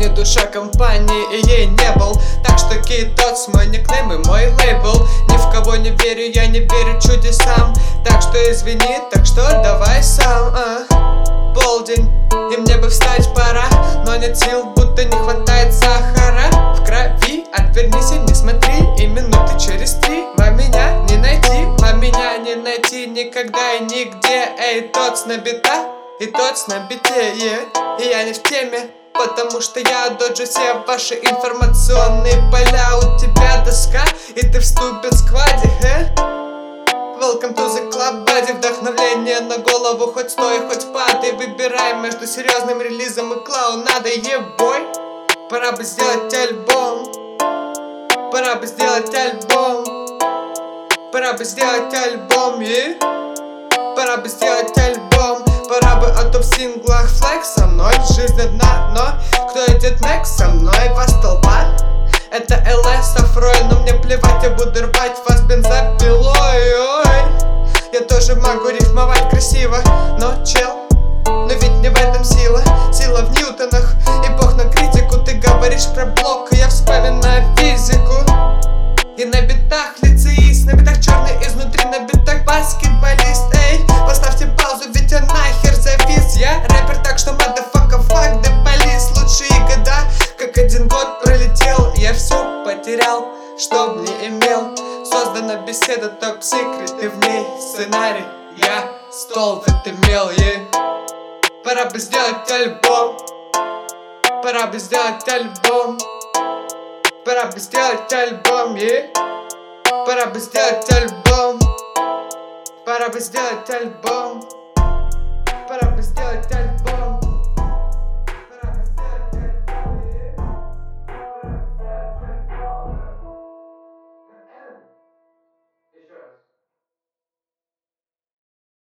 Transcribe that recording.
не душа компании, и ей не был. Так что Кейтотс мой никнейм и мой лейбл. Ни в кого не верю, я не верю чудесам. Так что извини, так что давай сам. Полдень, и мне бы встать пора, но нет сил, будто не хватает сахара в крови. Отвернись и не смотри, и минуты через 3 вам меня не найти, вам меня не найти никогда и нигде. Эй, Тотс на битах, и Тотс на бите, и я не в теме, потому что я доджу все ваши информационные поля. У тебя доска, и ты в ступид-скваде, Welcome to the club, buddy. Вдохновление на голову, хоть стой, хоть падай. Выбираем между серьезным релизом и клоунадой, ебой. Пора бы сделать альбом, пора бы сделать альбом, пора бы сделать альбом, пора бы сделать альбом. Пора бы, а то в синглах флекс со мной. Жизнь одна, но кто идет next со мной? По столба. Это ЛС Афрой, но мне плевать, я буду рвать вас бензопилой. Ой. Я тоже могу рифмовать красиво, но чел, но ведь не в этом сила. Сила в ньютонах, и бог на критику. Ты говоришь про блок, и я вспоминаю физику. И на битах лицеист, на битах черный изнутри, на битах баскетболист. Эй, поставьте паузу, ведь я нахер завис. Я рэпер, так что motherfucker, fuck the police. Лучшие года, как один год пролетел. Я все потерял, что не имел. Создана беседа топ-секрет, и в ней сценарий. Я стол отымел, Пора бы сделать альбом, пора бы сделать альбом, пора бы сделать альбом, пора бы сделать альбом, пора бы сделать альбом, пора бы сделать альбом.